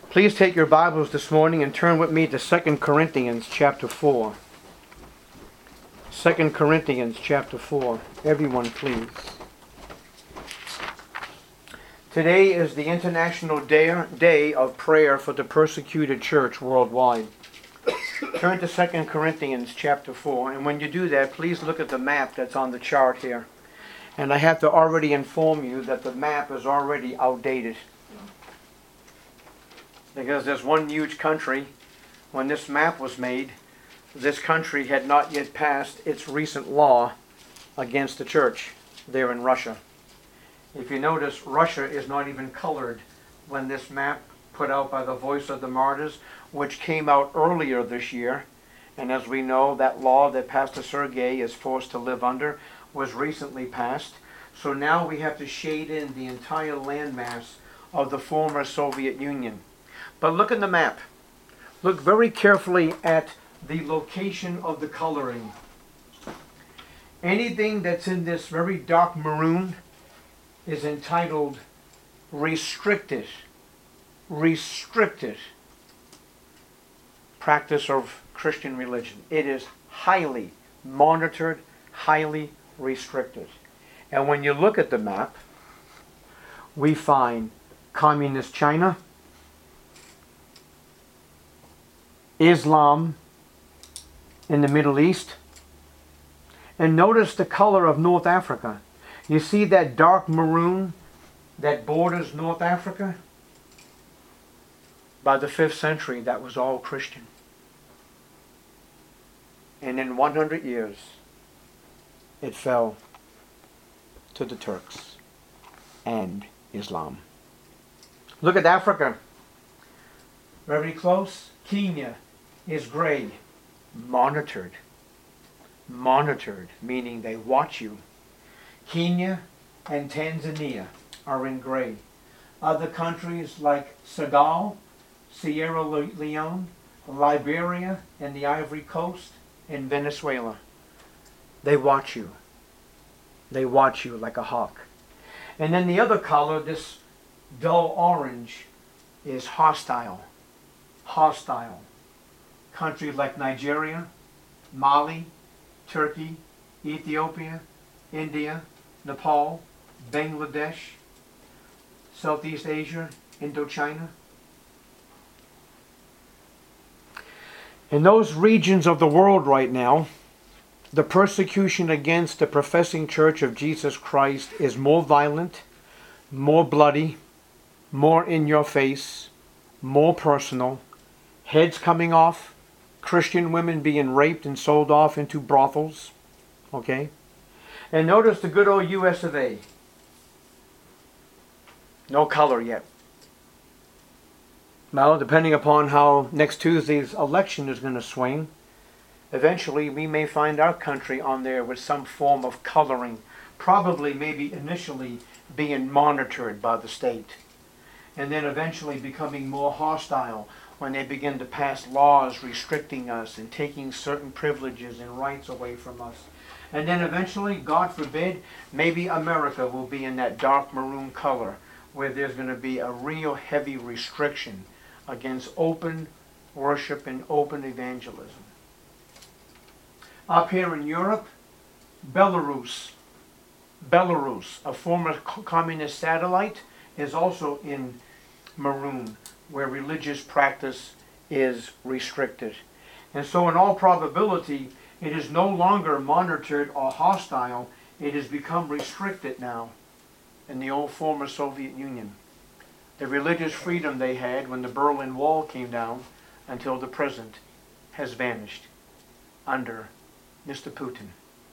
Please take your Bibles this morning and turn with me to 2 Corinthians chapter 4. 2 Corinthians chapter 4. Everyone, please. Today is the International Day of Prayer for the Persecuted Church worldwide. Turn to 2 Corinthians chapter 4, and when you do that, please look at the map that's on the chart here. And I have to already inform you that the map is already outdated. Because there's one huge country, when this map was made, this country had not yet passed its recent law against the church there in Russia. If you notice, Russia is not even colored when this map put out by the Voice of the Martyrs, which came out earlier this year. And as we know, that law that Pastor Sergei is forced to live under was recently passed. So now we have to shade in the entire landmass of the former Soviet Union. But look at the map. Look very carefully at the location of the coloring. Anything that's in this very dark maroon is entitled restricted. Restricted practice of Christian religion. It is highly monitored, highly restricted. And when you look at the map, we find Communist China, Islam in the Middle East, and notice the color of North Africa. You see that dark maroon that borders North Africa? By the 5th century, that was all Christian. And in 100 years, it fell to the Turks and Islam. Look at Africa. Very close. Kenya is gray. Monitored. Monitored, meaning they watch you. Kenya and Tanzania are in gray. Other countries like Senegal, Sierra Leone, Liberia, and the Ivory Coast, and Venezuela. They watch you. They watch you like a hawk. And then the other color, this dull orange, is hostile. Hostile. Countries like Nigeria, Mali, Turkey, Ethiopia, India, Nepal, Bangladesh, Southeast Asia, Indochina. In those regions of the world right now, the persecution against the professing Church of Jesus Christ is more violent, more bloody, more in your face, more personal, heads coming off, Christian women being raped and sold off into brothels. Okay? And notice the good old US of A. No color yet. Well, depending upon how next Tuesday's election is going to swing, eventually we may find our country on there with some form of coloring, probably maybe initially being monitored by the state, and then eventually becoming more hostile when they begin to pass laws restricting us and taking certain privileges and rights away from us. And then eventually, God forbid, maybe America will be in that dark maroon color where there's going to be a real heavy restriction against open worship and open evangelism. Up here in Europe, Belarus, a former communist satellite, is also in maroon, where religious practice is restricted. And so in all probability, it is no longer monitored or hostile. It has become restricted now in the old former Soviet Union. The religious freedom they had when the Berlin Wall came down until the present has vanished under Mr. Putin.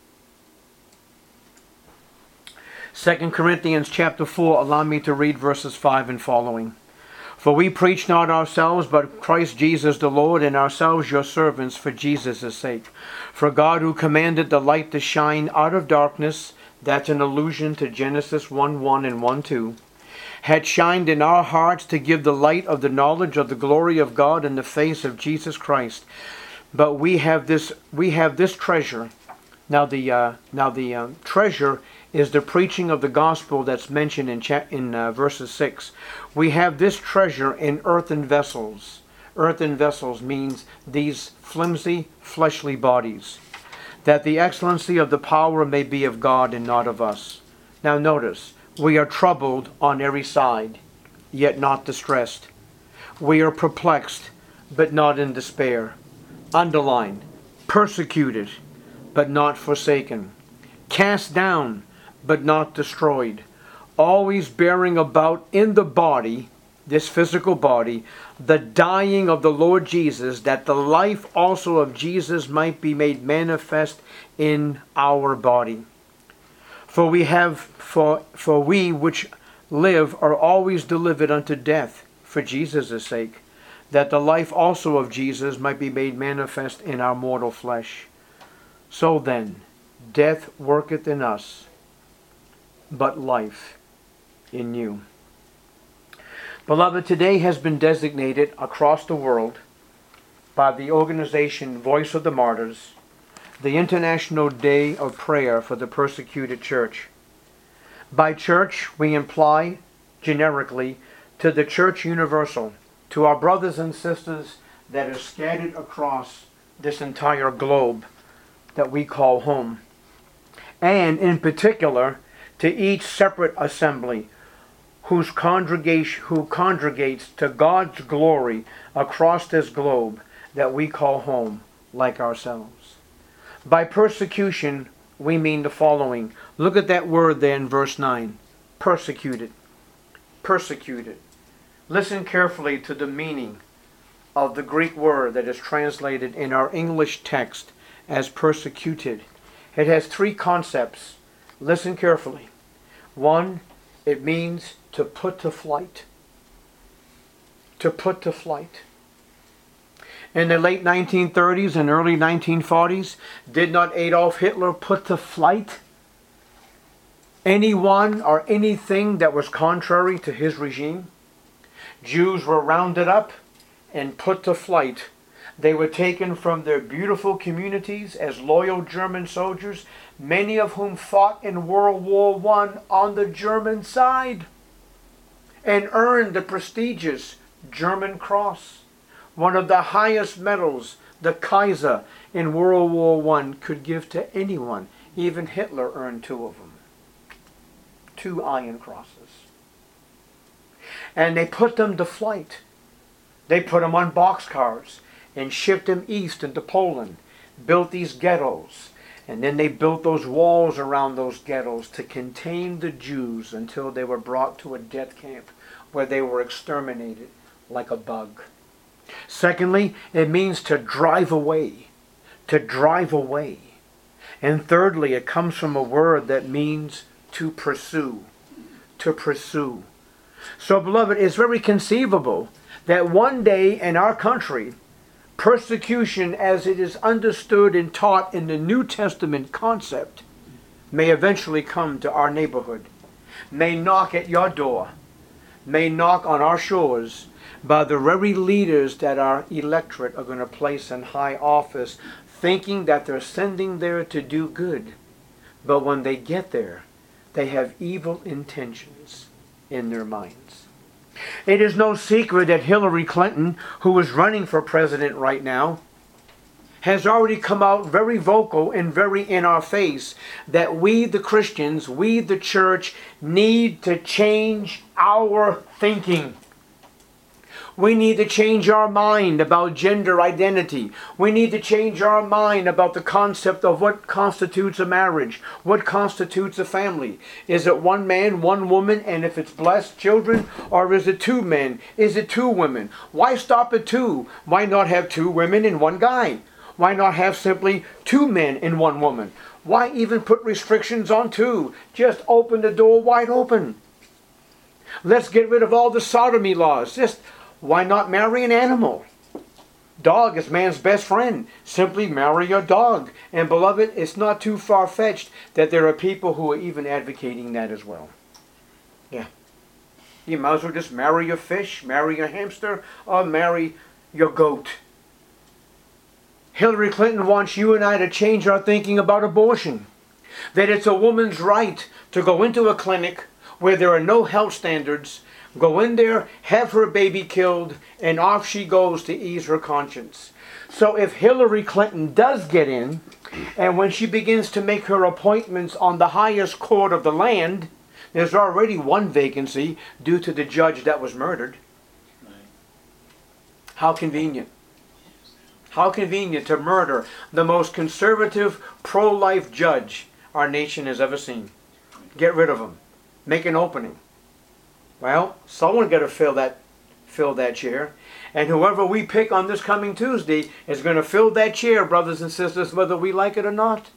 2 Corinthians chapter 4, allow me to read verses 5 and following. For we preach not ourselves, but Christ Jesus the Lord, and ourselves your servants for Jesus' sake. For God, who commanded the light to shine out of darkness, that's an allusion to Genesis 1:1 and 1:2, had shined in our hearts to give the light of the knowledge of the glory of God in the face of Jesus Christ. But we have this treasure. Now the treasure is the preaching of the gospel that's mentioned in verses 6. We have this treasure in earthen vessels. Earthen vessels means these flimsy, fleshly bodies, that the excellency of the power may be of God and not of us. Now notice, we are troubled on every side, yet not distressed. We are perplexed, but not in despair. Underline, persecuted, but not forsaken. Cast down, but not destroyed. Always bearing about in the body, this physical body, the dying of the Lord Jesus, that the life also of Jesus might be made manifest in our body. For we which live are always delivered unto death for Jesus' sake, that the life also of Jesus might be made manifest in our mortal flesh. So then, death worketh in us, but life in you. Beloved, today has been designated across the world by the organization Voice of the Martyrs, the International Day of Prayer for the Persecuted Church. By church, we imply generically to the Church Universal, to our brothers and sisters that are scattered across this entire globe that we call home, and in particular to each separate assembly who congregates to God's glory across this globe that we call home, like ourselves. By persecution, we mean the following. Look at that word there in verse 9. Persecuted. Persecuted. Listen carefully to the meaning of the Greek word that is translated in our English text as persecuted. It has three concepts. Listen carefully. One, it means to put to flight. To put to flight. In the late 1930s and early 1940s, did not Adolf Hitler put to flight anyone or anything that was contrary to his regime? Jews were rounded up and put to flight. They were taken from their beautiful communities as loyal German soldiers, many of whom fought in World War I on the German side and earned the prestigious German Cross, one of the highest medals the Kaiser in World War I could give to anyone. Even Hitler earned two of them. 2 Iron Crosses. And they put them to flight. They put them on boxcars and shipped them east into Poland, built these ghettos, and then they built those walls around those ghettos to contain the Jews until they were brought to a death camp where they were exterminated like a bug. Secondly, it means to drive away. To drive away. And thirdly, it comes from a word that means to pursue. To pursue. So, beloved, it's very conceivable that one day in our country, persecution as it is understood and taught in the New Testament concept may eventually come to our neighborhood, may knock at your door, may knock on our shores by the very leaders that our electorate are going to place in high office, thinking that they're sending there to do good. But when they get there, they have evil intentions in their minds. It is no secret that Hillary Clinton, who is running for president right now, has already come out very vocal and very in our face that we, the Christians, we, the church, need to change our thinking. We need to change our mind about gender identity. We need to change our mind about the concept of what constitutes a marriage, what constitutes a family. Is it one man, one woman, and if it's blessed children, or is it 2 men? Is it 2 women? Why stop at 2? Why not have 2 women and 1 guy? Why not have simply 2 men and 1 woman? Why even put restrictions on 2? Just open the door wide open. Let's get rid of all the sodomy laws. Why not marry an animal? Dog is man's best friend. Simply marry your dog. And beloved, it's not too far-fetched that there are people who are even advocating that as well. Yeah. You might as well just marry your fish, marry your hamster, or marry your goat. Hillary Clinton wants you and I to change our thinking about abortion. That it's a woman's right to go into a clinic where there are no health standards, go in there, have her baby killed, and off she goes to ease her conscience. So if Hillary Clinton does get in, and when she begins to make her appointments on the highest court of the land, there's already one vacancy due to the judge that was murdered. How convenient. How convenient to murder the most conservative, pro-life judge our nation has ever seen. Get rid of him. Make an opening. Well, someone got to fill that chair. And whoever we pick on this coming Tuesday is going to fill that chair, brothers and sisters, whether we like it or not.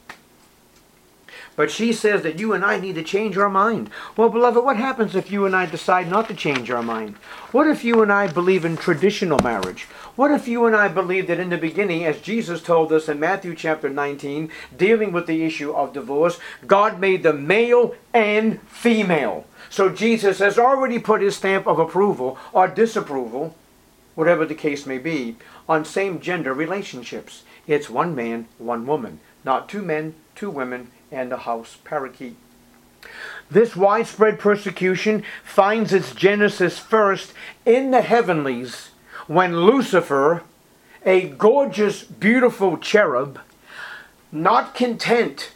But she says that you and I need to change our mind. Well, beloved, what happens if you and I decide not to change our mind? What if you and I believe in traditional marriage? What if you and I believe that in the beginning, as Jesus told us in Matthew chapter 19, dealing with the issue of divorce, God made them male and female. So Jesus has already put his stamp of approval or disapproval, whatever the case may be, on same-gender relationships. It's one man, one woman, not two men, two women, and a house parakeet. This widespread persecution finds its genesis first in the heavenlies when Lucifer, a gorgeous, beautiful cherub, not content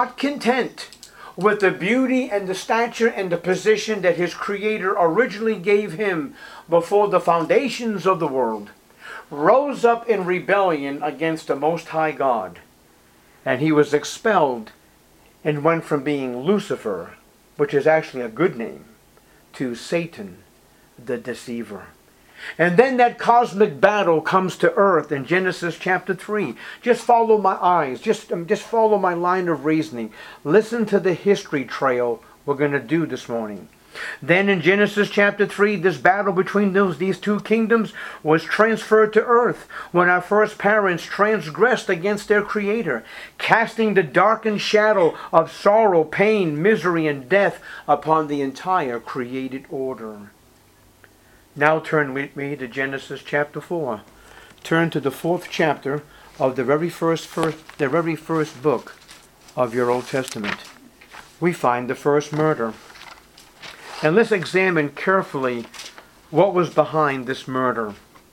with the beauty and the stature and the position that his Creator originally gave him before the foundations of the world, rose up in rebellion against the Most High God. And he was expelled and went from being Lucifer, which is actually a good name, to Satan, the deceiver. And then that cosmic battle comes to earth in Genesis chapter 3. Just follow my eyes. Just follow my line of reasoning. Listen to the history trail we're going to do this morning. Then in Genesis chapter 3, this battle between these two kingdoms was transferred to earth when our first parents transgressed against their Creator, casting the darkened shadow of sorrow, pain, misery, and death upon the entire created order. Now turn with me to Genesis chapter 4. Turn to the 4th chapter of the very first book of your Old Testament. We find the first murder. And let's examine carefully what was behind this murder.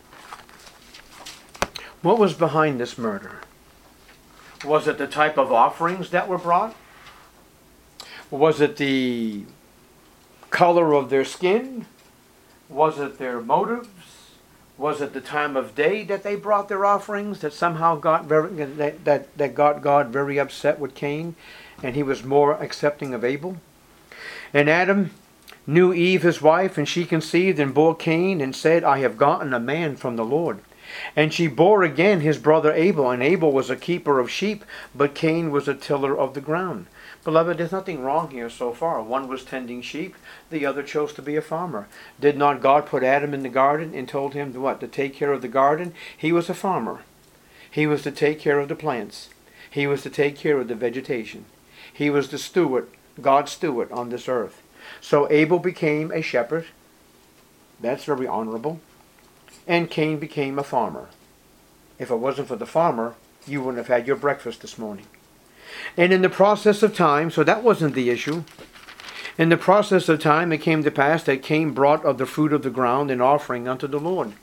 What was behind this murder? Was it the type of offerings that were brought? Was it the color of their skin? Was it their motives? Was it the time of day that they brought their offerings that somehow got God very upset with Cain, and he was more accepting of Abel? And Adam knew Eve his wife, and she conceived and bore Cain, and said, I have gotten a man from the Lord. And she bore again his brother Abel, and Abel was a keeper of sheep, but Cain was a tiller of the ground. Beloved, there's nothing wrong here so far. One was tending sheep, the other chose to be a farmer. Did not God put Adam in the garden and told him to take care of the garden? He was a farmer. He was to take care of the plants. He was to take care of the vegetation. He was the steward, God's steward on this earth. So Abel became a shepherd. That's very honorable. And Cain became a farmer. If it wasn't for the farmer, you wouldn't have had your breakfast this morning. And in the process of time, so that wasn't the issue. In the process of time, it came to pass that Cain brought of the fruit of the ground an offering unto the Lord.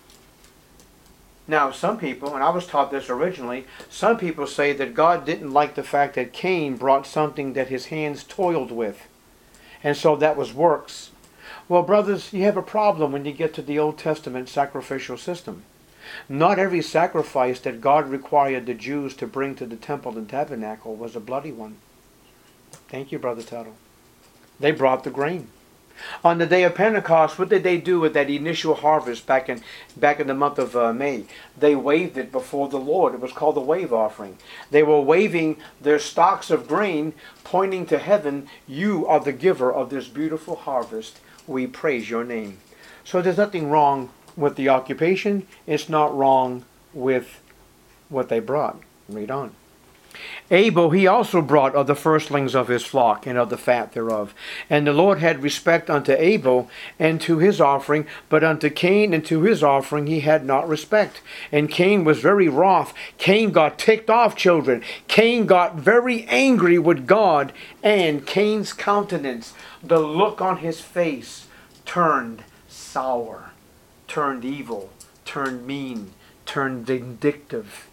Now, some people, and I was taught this originally, some people say that God didn't like the fact that Cain brought something that his hands toiled with. And so that was works. Well, brothers, you have a problem when you get to the Old Testament sacrificial system. Not every sacrifice that God required the Jews to bring to the temple and tabernacle was a bloody one. Thank you, Brother Tuttle. They brought the grain. On the day of Pentecost, what did they do with that initial harvest back in the month of May? They waved it before the Lord. It was called the wave offering. They were waving their stalks of grain, pointing to heaven. You are the giver of this beautiful harvest. We praise your name. So there's nothing wrong with the occupation. It's not wrong with what they brought. Read on. Abel, he also brought of the firstlings of his flock and of the fat thereof. And the Lord had respect unto Abel and to his offering, but unto Cain and to his offering he had not respect. And Cain was very wroth. Cain got ticked off, children. Cain got very angry with God, and Cain's countenance, the look on his face, turned sour, turned evil, turned mean, turned vindictive.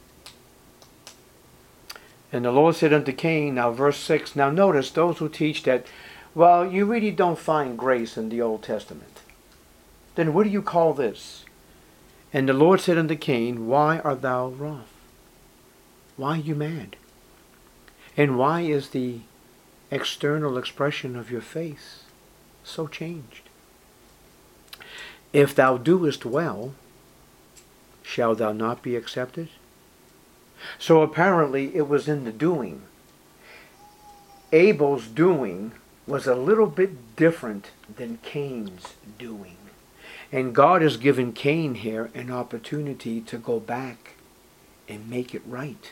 And the Lord said unto Cain, now verse 6, now notice those who teach that, well, you really don't find grace in the Old Testament. Then what do you call this? And the Lord said unto Cain, why art thou wroth? Why are you mad? And why is the external expression of your face so changed? If thou doest well, shall thou not be accepted? So apparently it was in the doing. Abel's doing was a little bit different than Cain's doing. And God has given Cain here an opportunity to go back and make it right.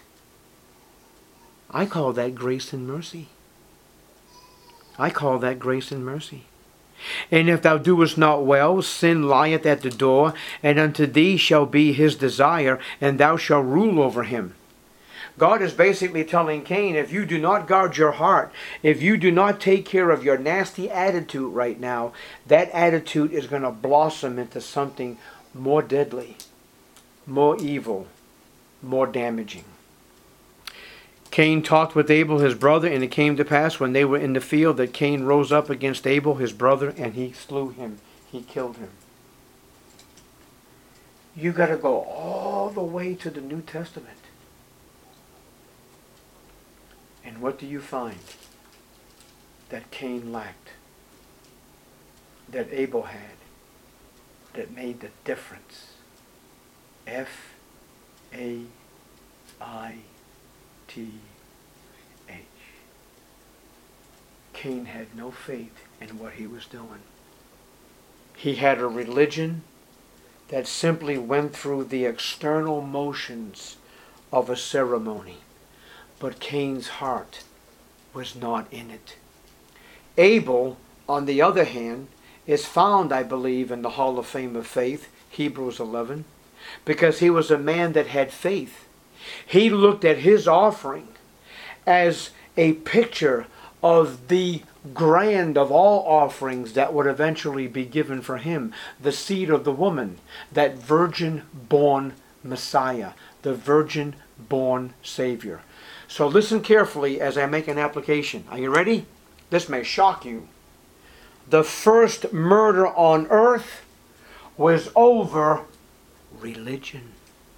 I call that grace and mercy. I call that grace and mercy. And if thou doest not well, sin lieth at the door, and unto thee shall be his desire, and thou shalt rule over him. God is basically telling Cain, if you do not guard your heart, if you do not take care of your nasty attitude right now, that attitude is going to blossom into something more deadly, more evil, more damaging. Cain talked with Abel his brother, and it came to pass when they were in the field that Cain rose up against Abel his brother, and he slew him. He killed him. You got to go all the way to the New Testament. And what do you find that Cain lacked, that Abel had, that made the difference? F-A-I-T-H. Cain had no faith in what he was doing. He had a religion that simply went through the external motions of a ceremony. But Cain's heart was not in it. Abel, on the other hand, is found, I believe, in the Hall of Fame of Faith, Hebrews 11, because he was a man that had faith. He looked at his offering as a picture of the grand of all offerings that would eventually be given for him, the seed of the woman, that virgin-born Messiah, the virgin-born Savior. So listen carefully as I make an application. Are you ready? This may shock you. The first murder on earth was over religion.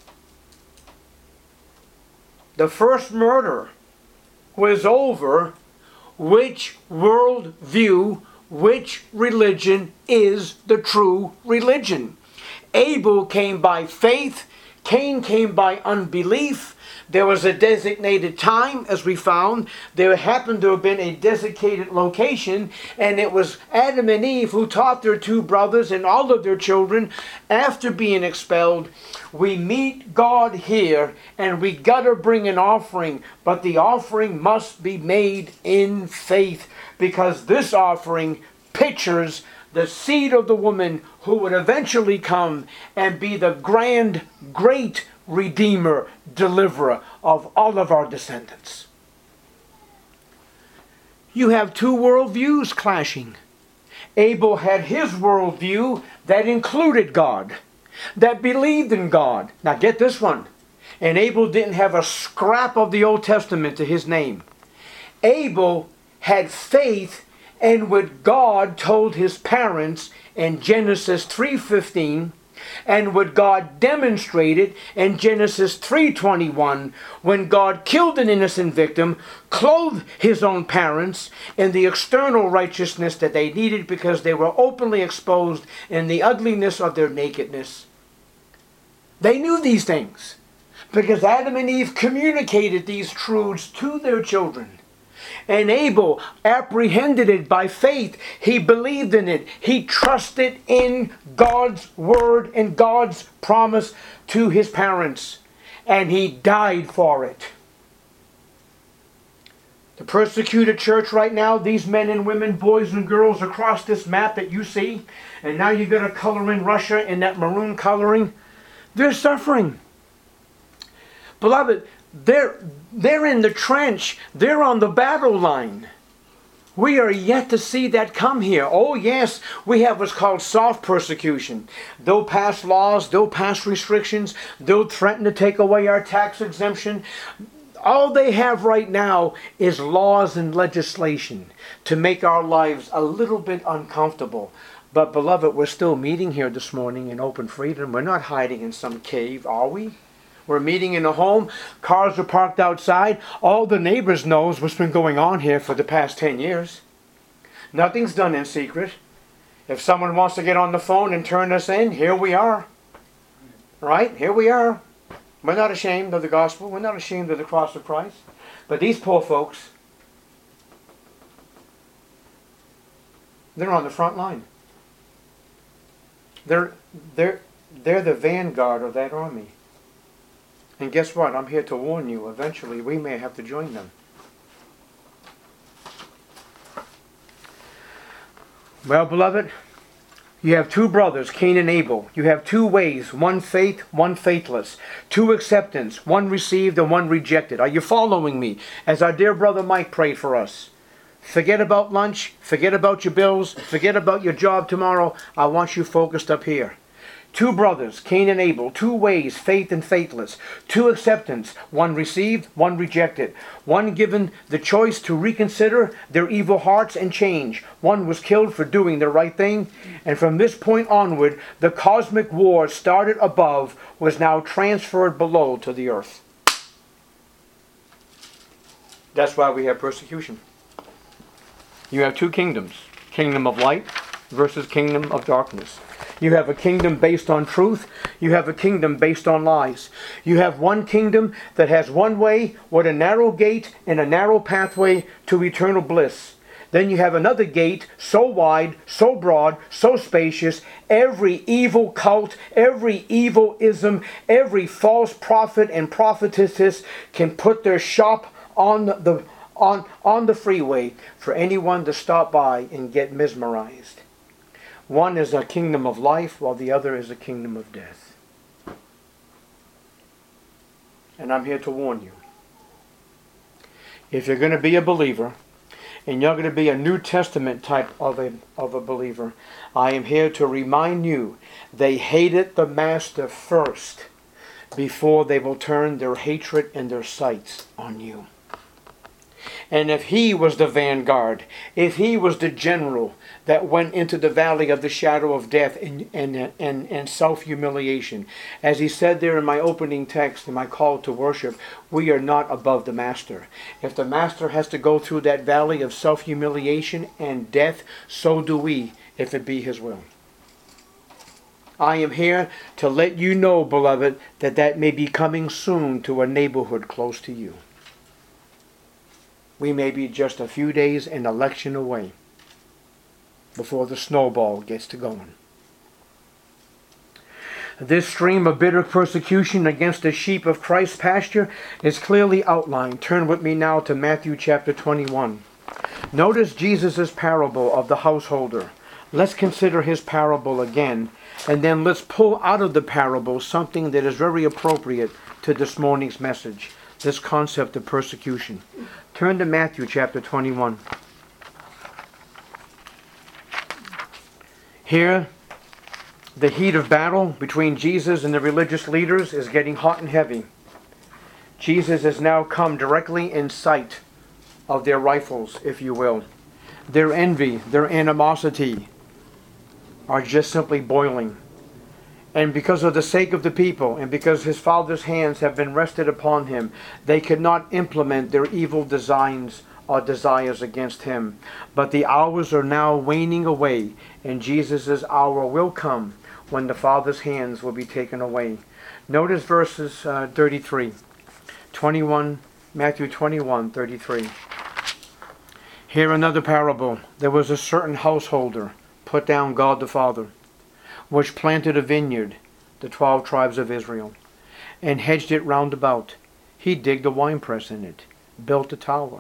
The first murder was over which worldview, which religion is the true religion. Abel came by faith. Cain came by unbelief. There was a designated time, as we found. There happened to have been a designated location, and it was Adam and Eve who taught their two brothers and all of their children, after being expelled, we meet God here, and we got to bring an offering, but the offering must be made in faith, because this offering pictures the seed of the woman who would eventually come and be the grand, great Redeemer, deliverer of all of our descendants. You have two worldviews clashing. Abel had his worldview that included God, that believed in God. Now get this one. And Abel didn't have a scrap of the Old Testament to his name. Abel had faith in what God told his parents in Genesis 3:15, and what God demonstrated in Genesis 3:21, when God killed an innocent victim, clothed his own parents in the external righteousness that they needed because they were openly exposed in the ugliness of their nakedness. They knew these things because Adam and Eve communicated these truths to their children. And Abel apprehended it by faith. He believed in it. He trusted in God's word and God's promise to his parents. And he died for it. The persecuted church right now, these men and women, boys and girls across this map that you see, and now you're going to color in Russia in that maroon coloring, they're suffering. Beloved, they're in the trench. They're on the battle line. We are yet to see that come here. Oh yes, we have what's called soft persecution. They'll pass laws, they'll pass restrictions, they'll threaten to take away our tax exemption. All they have right now is laws and legislation to make our lives a little bit uncomfortable. But beloved, we're still meeting here this morning in open freedom. We're not hiding in some cave, are we? We're meeting in a home. Cars are parked outside. All the neighbors knows what's been going on here for the past 10 years. Nothing's done in secret. If someone wants to get on the phone and turn us in, here we are. Right? Here we are. We're not ashamed of the gospel. We're not ashamed of the cross of Christ. But these poor folks, they're on the front line. They're the vanguard of that army. And guess what? I'm here to warn you. Eventually, we may have to join them. Well, beloved, you have two brothers, Cain and Abel. You have two ways, one faith, one faithless. Two acceptance, one received and one rejected. Are you following me? As our dear brother Mike prayed for us. Forget about lunch, forget about your bills, forget about your job tomorrow. I want you focused up here. Two brothers, Cain and Abel, two ways, faith and faithless. Two acceptance, one received, one rejected. One given the choice to reconsider their evil hearts and change. One was killed for doing the right thing. And from this point onward, the cosmic war started above was now transferred below to the earth. That's why we have persecution. You have two kingdoms. Kingdom of light versus kingdom of darkness. You have a kingdom based on truth. You have a kingdom based on lies. You have one kingdom that has one way with a narrow gate and a narrow pathway to eternal bliss. Then you have another gate so wide, so broad, so spacious. Every evil cult, every evil ism, every false prophet and prophetess can put their shop on the freeway for anyone to stop by and get mesmerized. One is a kingdom of life, while the other is a kingdom of death. And I'm here to warn you. If you're going to be a believer, and you're going to be a New Testament type of a believer, I am here to remind you, they hated the Master first, before they will turn their hatred and their sights on you. And if he was the vanguard, if he was the general that went into the valley of the shadow of death and self-humiliation, as he said there in my opening text, in my call to worship, we are not above the Master. If the Master has to go through that valley of self-humiliation and death, so do we, if it be his will. I am here to let you know, beloved, that may be coming soon to a neighborhood close to you. We may be just a few days an election away before the snowball gets to going. This stream of bitter persecution against the sheep of Christ's pasture is clearly outlined. Turn with me now to Matthew chapter 21. Notice Jesus' parable of the householder. Let's consider his parable again, and then let's pull out of the parable something that is very appropriate to this morning's message, this concept of persecution. Turn to Matthew chapter 21. Here, the heat of battle between Jesus and the religious leaders is getting hot and heavy. Jesus has now come directly in sight of their rifles, if you will. Their envy, their animosity are just simply boiling. And because of the sake of the people, and because his Father's hands have been rested upon him, they could not implement their evil designs or desires against him. But the hours are now waning away, and Jesus' hour will come when the Father's hands will be taken away. Notice verses 33. Matthew 21, 33. Here another parable. There was a certain householder, put down God the Father, which planted a vineyard, the 12 tribes of Israel, and hedged it round about. He digged a winepress in it, built a tower,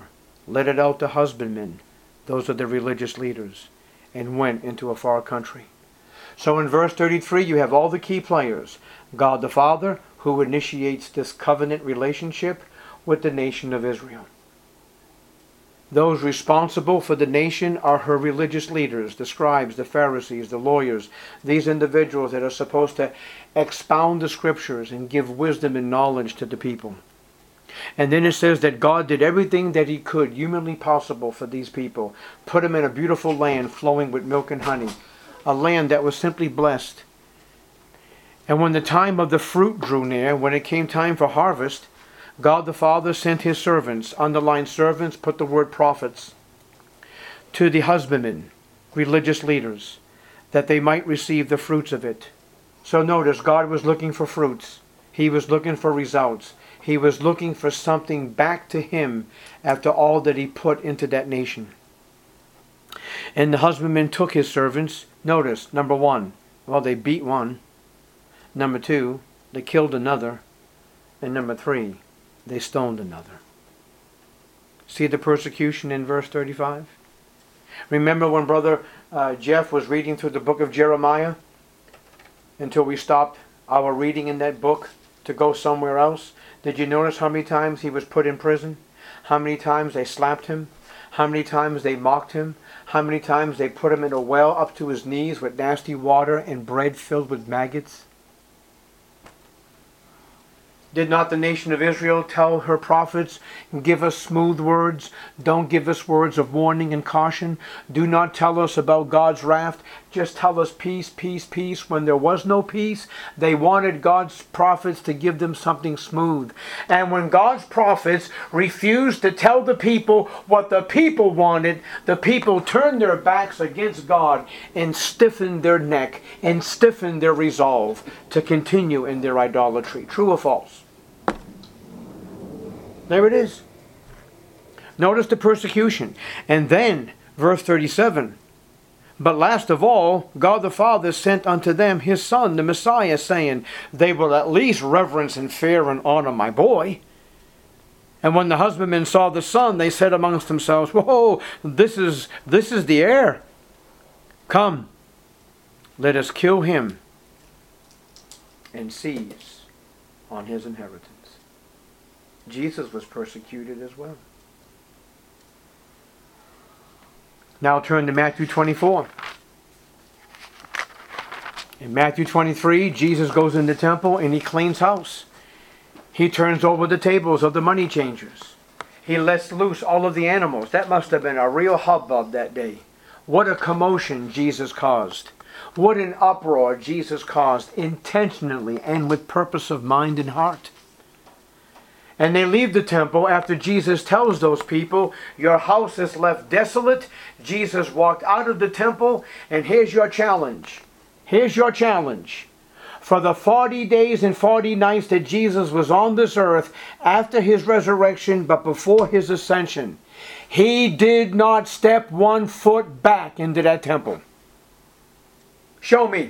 let it out to husbandmen, those are the religious leaders, and went into a far country. So in verse 33 you have all the key players. God the Father, who initiates this covenant relationship with the nation of Israel. Those responsible for the nation are her religious leaders, the scribes, the Pharisees, the lawyers, these individuals that are supposed to expound the scriptures and give wisdom and knowledge to the people. And then it says that God did everything that he could, humanly possible, for these people. Put them in a beautiful land flowing with milk and honey. A land that was simply blessed. And when the time of the fruit drew near, when it came time for harvest, God the Father sent his servants, underline servants, put the word prophets, to the husbandmen, religious leaders, that they might receive the fruits of it. So notice, God was looking for fruits. He was looking for results. He was looking for something back to him after all that he put into that nation. And the husbandmen took his servants. Notice, number one, well, they beat one. Number two, they killed another. And number three, they stoned another. See the persecution in verse 35? Remember when Brother Jeff was reading through the book of Jeremiah until we stopped our reading in that book to go somewhere else? Did you notice how many times he was put in prison? How many times they slapped him? How many times they mocked him? How many times they put him in a well up to his knees with nasty water and bread filled with maggots? Did not the nation of Israel tell her prophets, give us smooth words, don't give us words of warning and caution, do not tell us about God's wrath, just tell us peace, peace, peace. When there was no peace, they wanted God's prophets to give them something smooth. And when God's prophets refused to tell the people what the people wanted, the people turned their backs against God and stiffened their neck and stiffened their resolve to continue in their idolatry. True or false? There it is. Notice the persecution. And then, verse 37, but last of all, God the Father sent unto them his Son, the Messiah, saying, they will at least reverence and fear and honor my boy. And when the husbandmen saw the Son, they said amongst themselves, whoa, this is the heir. Come, let us kill him and seize on his inheritance. Jesus was persecuted as well. Now turn to Matthew 24. In Matthew 23, Jesus goes in the temple and he cleans house. He turns over the tables of the money changers. He lets loose all of the animals. That must have been a real hubbub that day. What a commotion Jesus caused. What an uproar Jesus caused intentionally and with purpose of mind and heart. And they leave the temple after Jesus tells those people, your house is left desolate. Jesus walked out of the temple, and here's your challenge. Here's your challenge. For the 40 days and 40 nights that Jesus was on this earth after his resurrection but before his ascension, he did not step 1 foot back into that temple. Show me.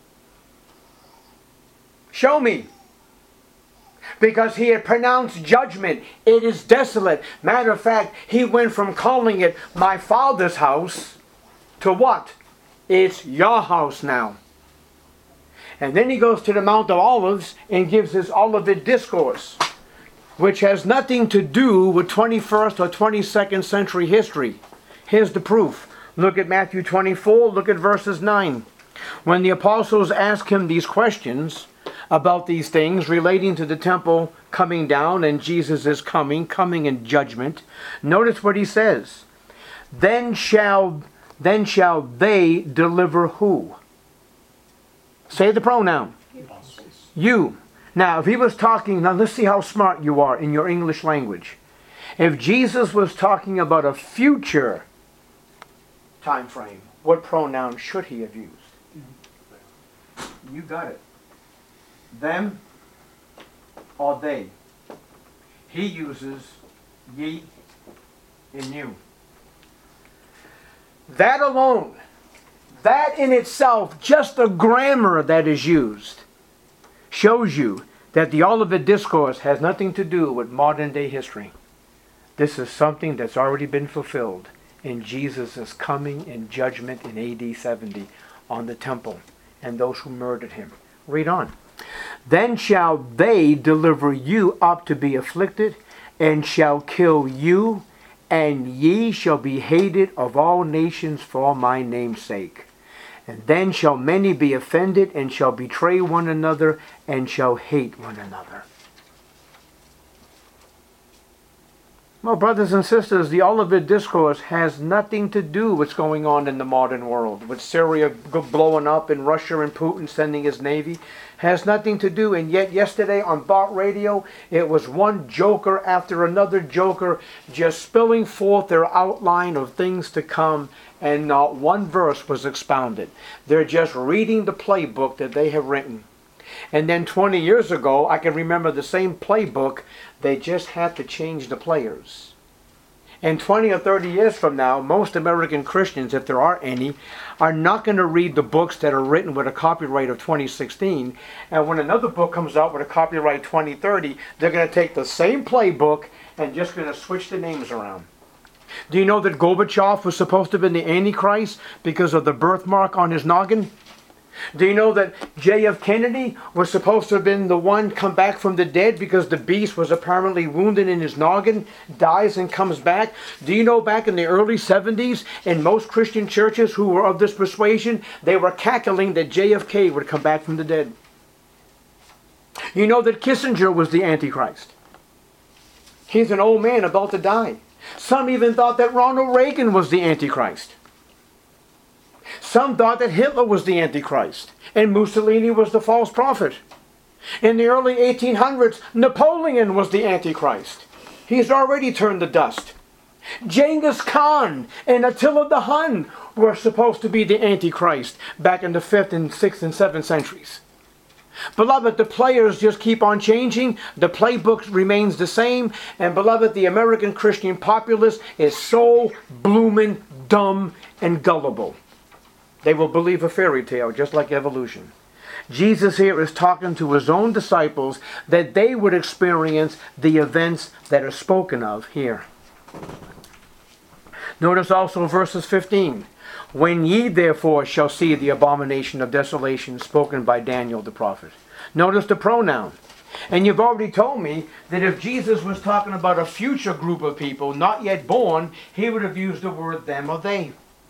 Show me. Because he had pronounced judgment. It is desolate. Matter of fact, he went from calling it my Father's house to what? It's your house now. And then he goes to the Mount of Olives and gives his Olivet Discourse, which has nothing to do with 21st or 22nd century history. Here's the proof. Look at Matthew 24, look at verses 9. When the apostles ask him these questions about these things relating to the temple coming down and Jesus is coming in judgment, notice what he says. Then shall they deliver who? Say the pronoun. You. Now, if he was talking, now let's see how smart you are in your English language. If Jesus was talking about a future time frame, what pronoun should he have used? You got it. Them or they. He uses ye and you. That alone, that in itself, just the grammar that is used, shows you that the Olivet Discourse has nothing to do with modern day history. This is something that's already been fulfilled in Jesus' coming in judgment in AD 70 on the temple and those who murdered him. Read on. Then shall they deliver you up to be afflicted, and shall kill you, and ye shall be hated of all nations for my name's sake. And then shall many be offended, and shall betray one another, and shall hate one another. Well, brothers and sisters, the Olivet Discourse has nothing to do with what's going on in the modern world. With Syria blowing up and Russia and Putin sending his navy. Has nothing to do. And yet yesterday on Thought Radio, it was one joker after another joker just spilling forth their outline of things to come. And not one verse was expounded. They're just reading the playbook that they have written. And then 20 years ago, I can remember the same playbook. They just had to change the players. And 20 or 30 years from now, most American Christians, if there are any, are not going to read the books that are written with a copyright of 2016. And when another book comes out with a copyright 2030, they're going to take the same playbook and just going to switch the names around. Do you know that Gorbachev was supposed to have been the Antichrist because of the birthmark on his noggin? Do you know that J.F. Kennedy was supposed to have been the one come back from the dead because the beast was apparently wounded in his noggin, dies and comes back? Do you know back in the early 70s, in most Christian churches who were of this persuasion, they were cackling that JFK would come back from the dead? You know that Kissinger was the Antichrist. He's an old man about to die. Some even thought that Ronald Reagan was the Antichrist. Some thought that Hitler was the Antichrist and Mussolini was the false prophet. In the early 1800s, Napoleon was the Antichrist. He's already turned to dust. Genghis Khan and Attila the Hun were supposed to be the Antichrist back in the 5th and 6th and 7th centuries. Beloved, the players just keep on changing. The playbook remains the same. And beloved, the American Christian populace is so blooming dumb and gullible. They will believe a fairy tale, just like evolution. Jesus here is talking to his own disciples that they would experience the events that are spoken of here. Notice also verses 15. When ye therefore shall see the abomination of desolation spoken by Daniel the prophet. Notice the pronoun. And you've already told me that if Jesus was talking about a future group of people not yet born, he would have used the word them or they.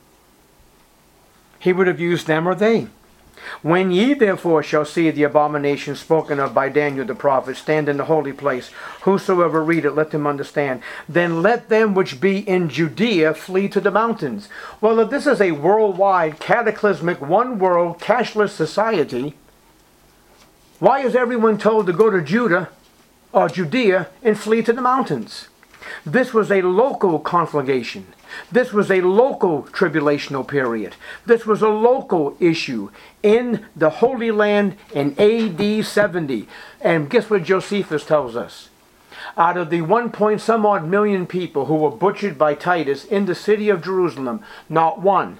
He would have used them or they. When ye therefore shall see the abomination spoken of by Daniel the prophet stand in the holy place, whosoever read it, let them understand. Then let them which be in Judea flee to the mountains. Well, if this is a worldwide, cataclysmic, one world, cashless society, why is everyone told to go to Judah or Judea and flee to the mountains? This was a local conflagration. This was a local tribulational period. This was a local issue in the Holy Land in AD 70. And guess what Josephus tells us? Out of the 1 odd million people who were butchered by Titus in the city of Jerusalem, not one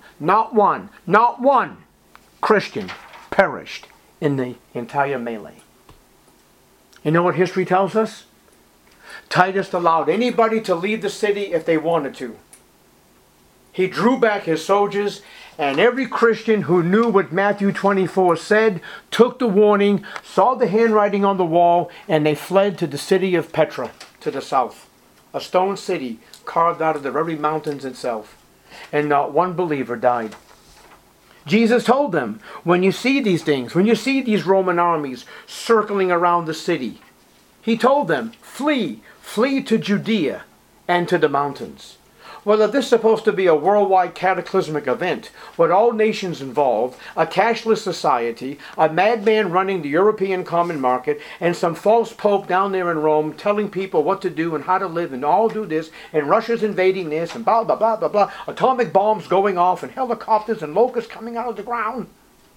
Christian perished in the entire melee. You know what history tells us? Titus allowed anybody to leave the city if they wanted to. He drew back his soldiers, and every Christian who knew what Matthew 24 said took the warning, saw the handwriting on the wall, and they fled to the city of Petra to the south. A stone city carved out of the very mountains itself. And not one believer died. Jesus told them, when you see these things, when you see these Roman armies circling around the city, he told them, flee to Judea and to the mountains. Well, if this is supposed to be a worldwide cataclysmic event, with all nations involved, a cashless society, a madman running the European common market, and some false pope down there in Rome telling people what to do and how to live and all do this, and Russia's invading this, and blah, blah, blah, blah, blah, atomic bombs going off, and helicopters and locusts coming out of the ground.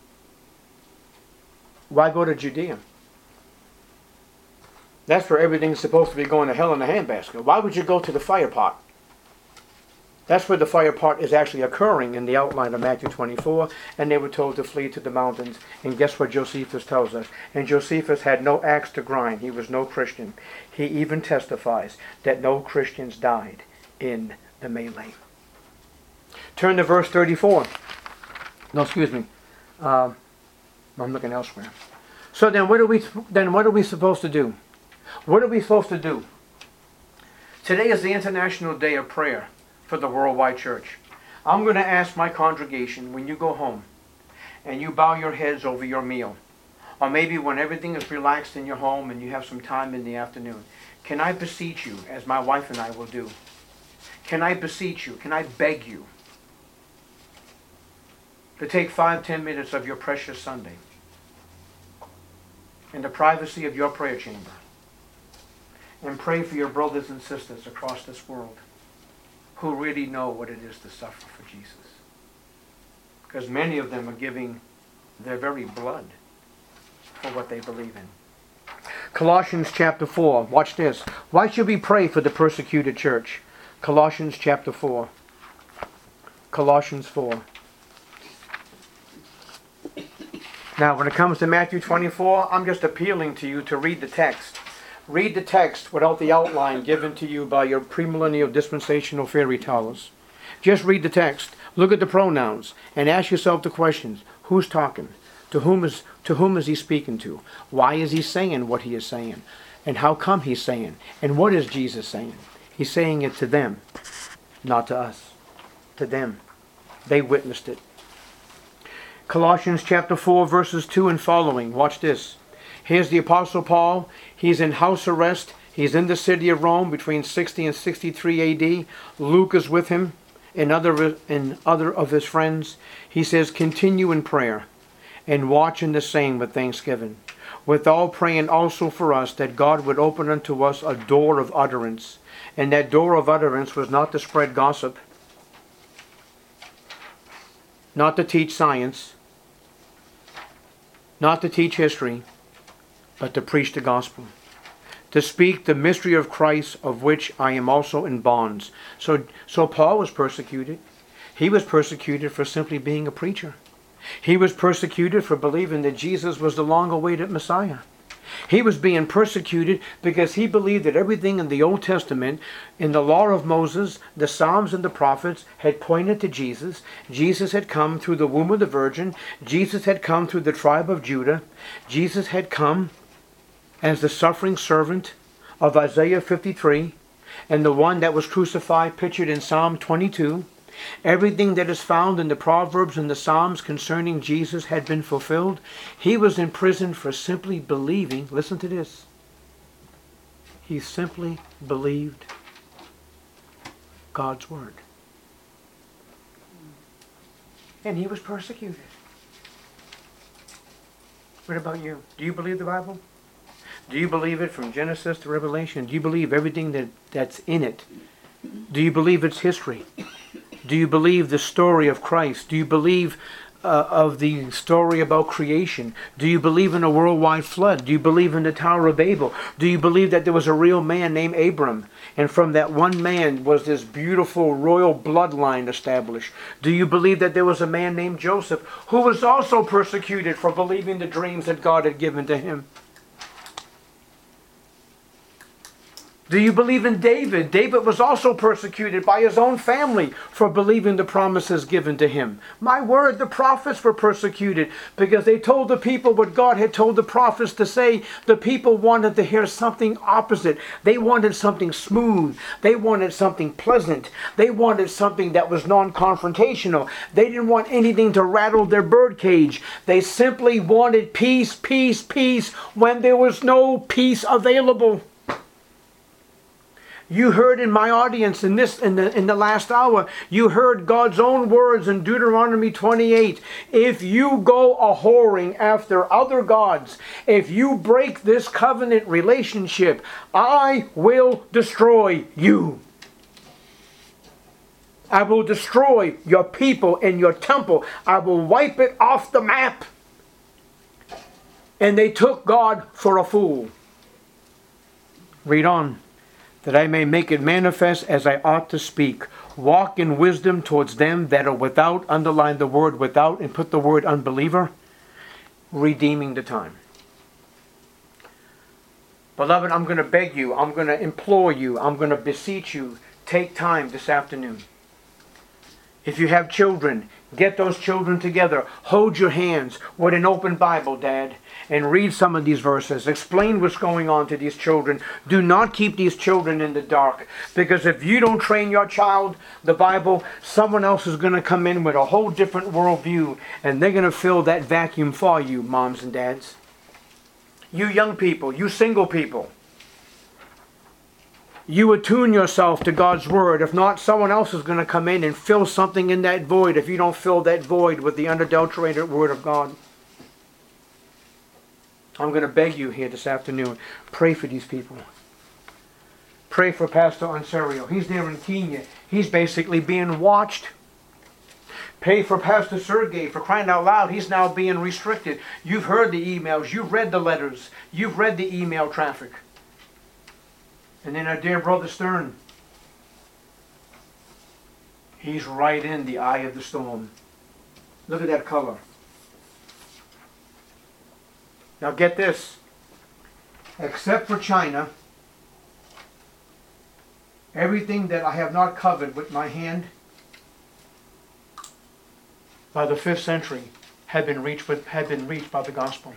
Why go to Judea? That's where everything's supposed to be going to hell in a handbasket. Why would you go to the fire pot? That's where the fire part is actually occurring in the outline of Matthew 24. And they were told to flee to the mountains. And guess what Josephus tells us? And Josephus had no axe to grind. He was no Christian. He even testifies that no Christians died in the melee. Turn to verse 34. No, excuse me. I'm looking elsewhere. So then what are we supposed to do? What are we supposed to do? Today is the International Day of Prayer for the Worldwide Church. I'm going to ask my congregation, when you go home and you bow your heads over your meal, or maybe when everything is relaxed in your home and you have some time in the afternoon, can I beseech you, as my wife and I will do, can I beseech you, can I beg you to take 5-10 minutes of your precious Sunday in the privacy of your prayer chamber and pray for your brothers and sisters across this world who really know what it is to suffer for Jesus. Because many of them are giving their very blood for what they believe in. Colossians chapter 4. Watch this. Why should we pray for the persecuted church? Colossians chapter 4. Colossians 4. Now, when it comes to Matthew 24, I'm just appealing to you to read the text. Read the text without the outline given to you by your premillennial dispensational fairy tellers. Just read the text, look at the pronouns, and ask yourself the questions. Who's talking? To whom is he speaking to? Why is he saying what he is saying? And how come he's saying? And what is Jesus saying? He's saying it to them, not to us. To them. They witnessed it. Colossians chapter 4, verses 2 and following. Watch this. Here's the Apostle Paul. He's in house arrest. He's in the city of Rome between 60 and 63 A.D. Luke is with him and other of his friends. He says, continue in prayer and watch in the same with thanksgiving. Withal praying also for us that God would open unto us a door of utterance. And that door of utterance was not to spread gossip, not to teach science, not to teach history, but to preach the gospel, to speak the mystery of Christ, of which I am also in bonds. So Paul was persecuted. He was persecuted for simply being a preacher. He was persecuted for believing that Jesus was the long-awaited Messiah. He was being persecuted because he believed that everything in the Old Testament, in the law of Moses, the Psalms and the prophets, had pointed to Jesus. Jesus had come through the womb of the Virgin. Jesus had come through the tribe of Judah. Jesus had come as the suffering servant of Isaiah 53 and the one that was crucified, pictured in Psalm 22. Everything that is found in the Proverbs and the Psalms concerning Jesus had been fulfilled. He was in prison for simply believing. Listen to this. He simply believed God's word. And he was persecuted. What about you? Do you believe the Bible? Do you believe it from Genesis to Revelation? Do you believe everything that's in it? Do you believe its history? Do you believe the story of Christ? Do you believe of the story about creation? Do you believe in a worldwide flood? Do you believe in the Tower of Babel? Do you believe that there was a real man named Abram? And from that one man was this beautiful royal bloodline established. Do you believe that there was a man named Joseph who was also persecuted for believing the dreams that God had given to him? Do you believe in David? David was also persecuted by his own family for believing the promises given to him. My word, the prophets were persecuted because they told the people what God had told the prophets to say. The people wanted to hear something opposite. They wanted something smooth. They wanted something pleasant. They wanted something that was non-confrontational. They didn't want anything to rattle their birdcage. They simply wanted peace, peace, peace when there was no peace available. You heard in my audience in the last hour, you heard God's own words in Deuteronomy 28. If you go a-whoring after other gods, if you break this covenant relationship, I will destroy you. I will destroy your people and your temple. I will wipe it off the map. And they took God for a fool. Read on. that I may make it manifest as I ought to speak. Walk in wisdom towards them that are without, underline the word without and put the word unbeliever, redeeming the time. Beloved, I'm going to beg you, I'm going to implore you, I'm going to beseech you, take time this afternoon. If you have children, get those children together. Hold your hands with an open Bible, Dad, and read some of these verses. Explain what's going on to these children. Do not keep these children in the dark, because if you don't train your child the Bible, someone else is going to come in with a whole different worldview, and they're going to fill that vacuum for you, moms and dads. You young people, you single people, you attune yourself to God's Word. If not, someone else is going to come in and fill something in that void if you don't fill that void with the unadulterated Word of God. I'm going to beg you here this afternoon, pray for these people. Pray for Pastor Onsario. He's there in Kenya. He's basically being watched. Pray for Pastor Sergey, for crying out loud. He's now being restricted. You've heard the emails. You've read the letters. You've read the email traffic. And then our dear brother Stern. He's right in the eye of the storm. Look at that color. Now get this. Except for China, everything that I have not covered with my hand by the 5th century had been reached by the gospel.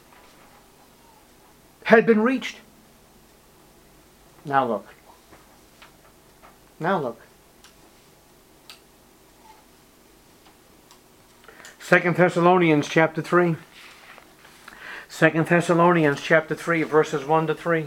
Had been reached. Now look. Now look. 2 Thessalonians chapter 3. 2 Thessalonians chapter 3, verses 1 to 3.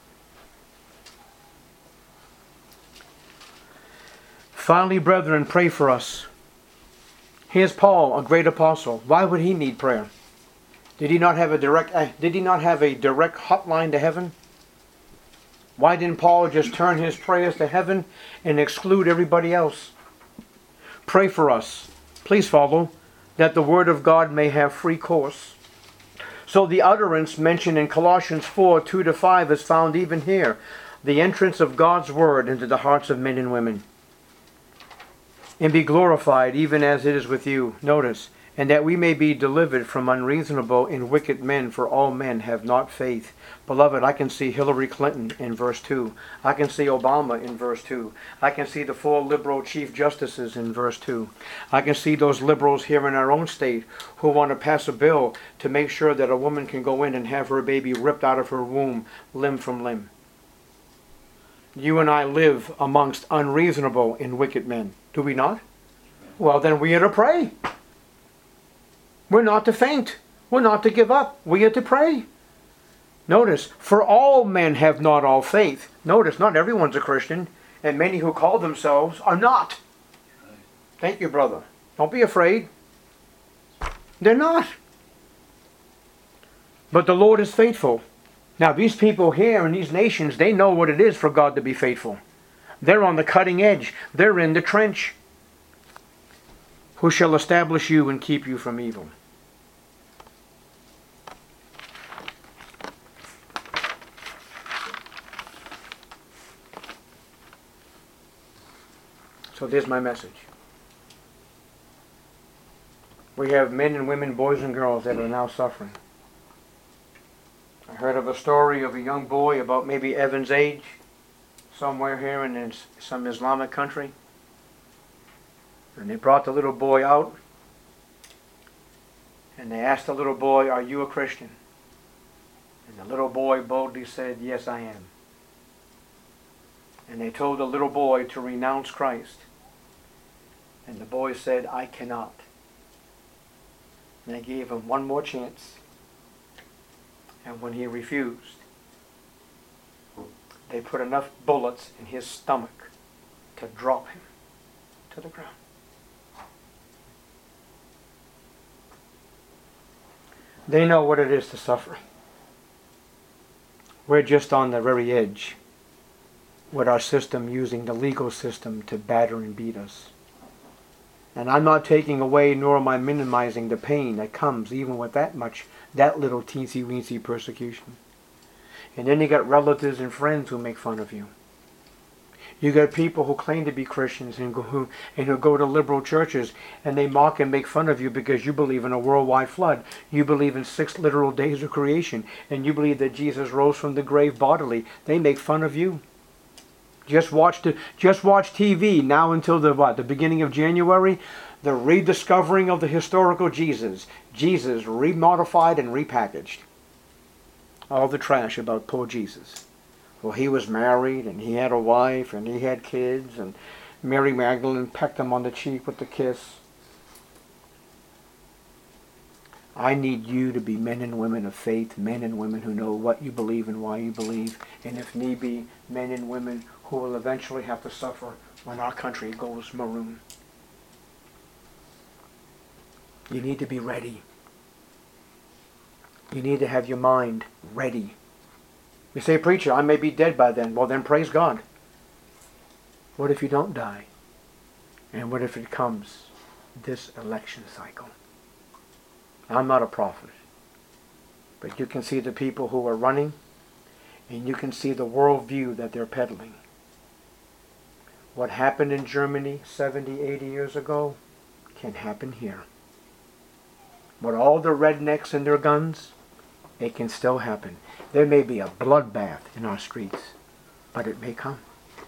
Finally, brethren, pray for us. Here's Paul, a great apostle. Why would he need prayer? Did he not have a direct hotline to heaven? Why didn't Paul just turn his prayers to heaven and exclude everybody else? Pray for us. Please follow, that the word of God may have free course. So the utterance mentioned in Colossians 4, 2-5 is found even here. The entrance of God's word into the hearts of men and women. And be glorified even as it is with you. Notice, and that we may be delivered from unreasonable and wicked men, for all men have not faith. Beloved, I can see Hillary Clinton in verse 2. I can see Obama in verse 2. I can see the 4 liberal chief justices in verse 2. I can see those liberals here in our own state who want to pass a bill to make sure that a woman can go in and have her baby ripped out of her womb, limb from limb. You and I live amongst unreasonable and wicked men. Do we not? Well, then we are to pray. We're not to faint. We're not to give up. We are to pray. Notice, for all men have not all faith. Notice, not everyone's a Christian, and many who call themselves are not. Thank you, brother. Don't be afraid. They're not. But the Lord is faithful. Now, these people here in these nations, they know what it is for God to be faithful. They're on the cutting edge. They're in the trench. Who shall establish you and keep you from evil? So there's my message. We have men and women, boys and girls that are now suffering. I heard of a story of a young boy about maybe Evan's age, somewhere here in some Islamic country. And they brought the little boy out, and they asked the little boy, "Are you a Christian?" And the little boy boldly said, "Yes, I am." And they told the little boy to renounce Christ. And the boy said, "I cannot." And they gave him one more chance. And when he refused, they put enough bullets in his stomach to drop him to the ground. They know what it is to suffer. We're just on the very edge with our system using the legal system to batter and beat us. And I'm not taking away nor am I minimizing the pain that comes even with that little teensy-weensy persecution. And then you got relatives and friends who make fun of you. You got people who claim to be Christians and who go to liberal churches, and they mock and make fun of you because you believe in a worldwide flood. You believe in 6 literal days of creation, and you believe that Jesus rose from the grave bodily. They make fun of you. Just watch TV now until the beginning of January. The rediscovering of the historical Jesus. Jesus remodified and repackaged. All the trash about poor Jesus. Well, he was married, and he had a wife, and he had kids, and Mary Magdalene pecked him on the cheek with a kiss. I need you to be men and women of faith, men and women who know what you believe and why you believe, and if need be, men and women who will eventually have to suffer when our country goes maroon. You need to be ready. You need to have your mind ready. You say, preacher, I may be dead by then. Well, then praise God. What if you don't die? And what if it comes this election cycle? I'm not a prophet. But you can see the people who are running, and you can see the worldview that they're peddling. What happened in Germany 70, 80 years ago can happen here. With all the rednecks and their guns, it can still happen. There may be a bloodbath in our streets, but it may come.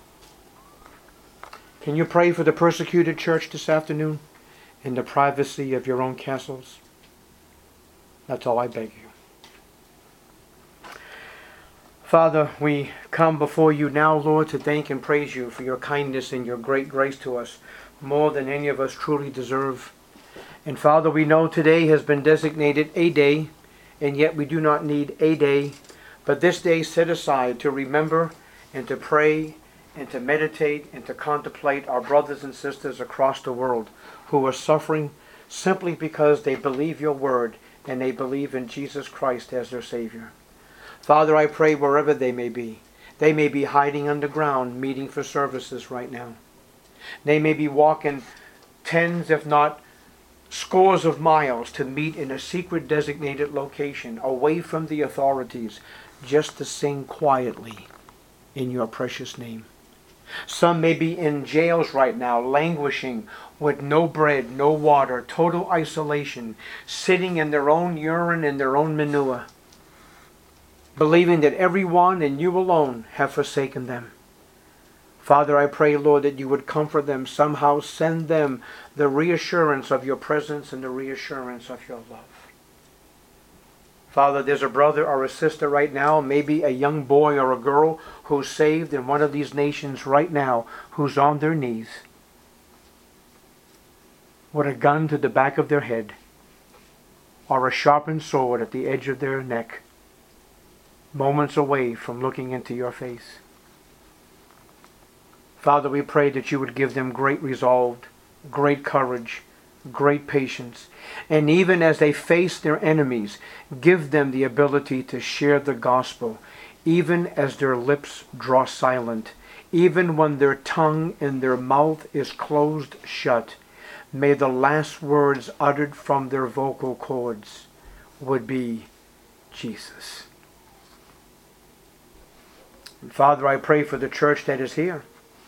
Can you pray for the persecuted church this afternoon in the privacy of your own castles? That's all I beg you. Father, we come before you now, Lord, to thank and praise you for your kindness and your great grace to us, more than any of us truly deserve. And Father, we know today has been designated a day, and yet we do not need a day, but this day set aside to remember and to pray and to meditate and to contemplate our brothers and sisters across the world who are suffering simply because they believe your word and they believe in Jesus Christ as their Savior. Father, I pray wherever they may be hiding underground, meeting for services right now. They may be walking tens, if not scores of miles to meet in a secret designated location, away from the authorities, just to sing quietly in your precious name. Some may be in jails right now, languishing with no bread, no water, total isolation, sitting in their own urine and their own manure, believing that everyone and you alone have forsaken them. Father, I pray, Lord, that you would comfort them, somehow send them the reassurance of your presence and the reassurance of your love. Father, there's a brother or a sister right now, maybe a young boy or a girl who's saved in one of these nations right now, who's on their knees with a gun to the back of their head or a sharpened sword at the edge of their neck, moments away from looking into your face. Father, we pray that you would give them great resolve, great courage, great patience, and even as they face their enemies, give them the ability to share the gospel, even as their lips draw silent, even when their tongue and their mouth is closed shut. May the last words uttered from their vocal cords would be Jesus. And Father, I pray for the church that is here,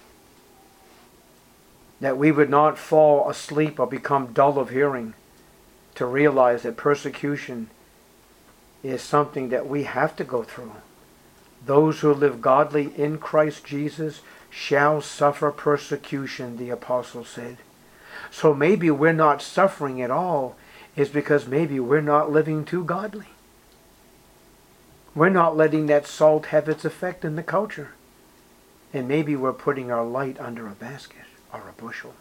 that we would not fall asleep or become dull of hearing, to realize that persecution is something that we have to go through. Those who live godly in Christ Jesus shall suffer persecution, the apostle said. So maybe we're not suffering at all is because maybe we're not living too godly. We're not letting that salt have its effect in the culture. And maybe we're putting our light under a basket or a bushel.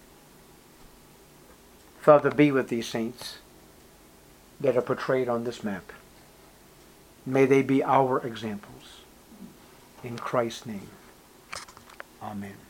Father, be with these saints that are portrayed on this map. May they be our examples. In Christ's name, amen.